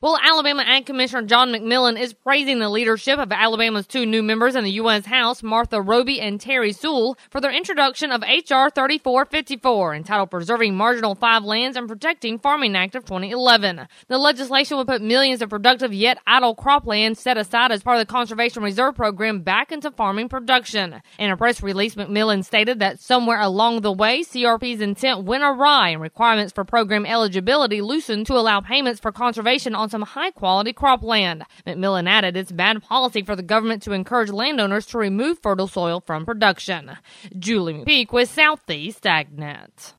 Well, Alabama Ag Commissioner John McMillan is praising the leadership of Alabama's two new members in the U.S. House, Martha Roby and Terry Sewell, for their introduction of H.R. 3454, entitled Preserving Marginal 5 Lands and Protecting Farming Act of 2011. The legislation would put millions of productive yet idle cropland set aside as part of the Conservation Reserve Program back into farming production. In a press release, McMillan stated that somewhere along the way, CRP's intent went awry and requirements for program eligibility loosened to allow payments for conservation on some high-quality cropland. McMillan added it's bad policy for the government to encourage landowners to remove fertile soil from production. Julie McPeak with Southeast AgNet.